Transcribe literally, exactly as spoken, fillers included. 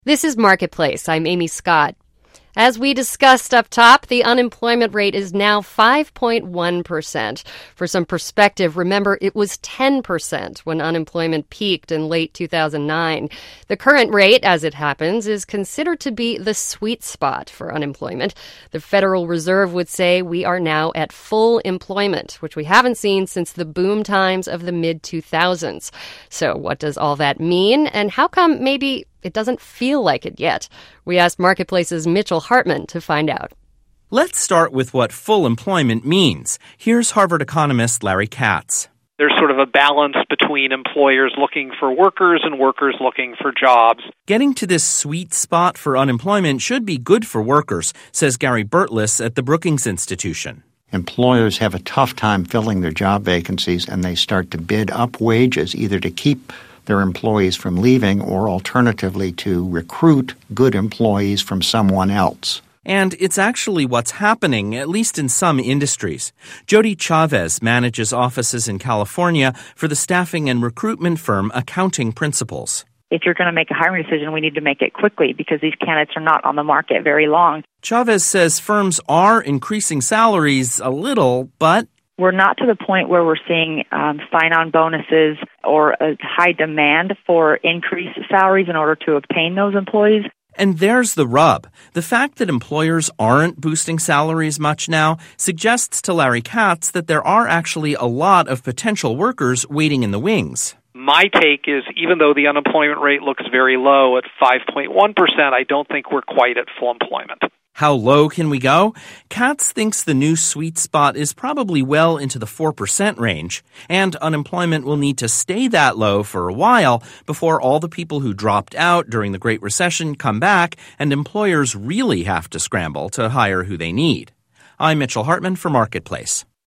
This is Marketplace. I'm Amy Scott. As we discussed up top, the unemployment rate is now five point one percent. For some perspective, remember it was ten percent when unemployment peaked in late two thousand nine. The current rate, as it happens, is considered to be the sweet spot for unemployment. The Federal Reserve would say we are now at full employment, which we haven't seen since the boom times of the mid two thousands. So what does all that mean, and how come maybe it doesn't feel like it yet? We asked Marketplace's Mitchell Hartman to find out. Let's start with what full employment means. Here's Harvard economist Larry Katz. There's sort of a balance between employers looking for workers and workers looking for jobs. Getting to this sweet spot for unemployment should be good for workers, says Gary Burtless at the Brookings Institution. Employers have a tough time filling their job vacancies, and they start to bid up wages either to keep their employees from leaving or alternatively to recruit good employees from someone else. And it's actually what's happening, at least in some industries. Jody Chavez manages offices in California for the staffing and recruitment firm Accounting Principles. If you're going to make a hiring decision, we need to make it quickly because these candidates are not on the market very long. Chavez says firms are increasing salaries a little, but we're not to the point where we're seeing um, sign-on bonuses or a high demand for increased salaries in order to obtain those employees. And there's the rub. The fact that employers aren't boosting salaries much now suggests to Larry Katz that there are actually a lot of potential workers waiting in the wings. My take is even though the unemployment rate looks very low at five point one percent, I don't think we're quite at full employment. How low can we go? Katz thinks the new sweet spot is probably well into the four percent range, and unemployment will need to stay that low for a while before all the people who dropped out during the Great Recession come back and employers really have to scramble to hire who they need. I'm Mitchell Hartman for Marketplace.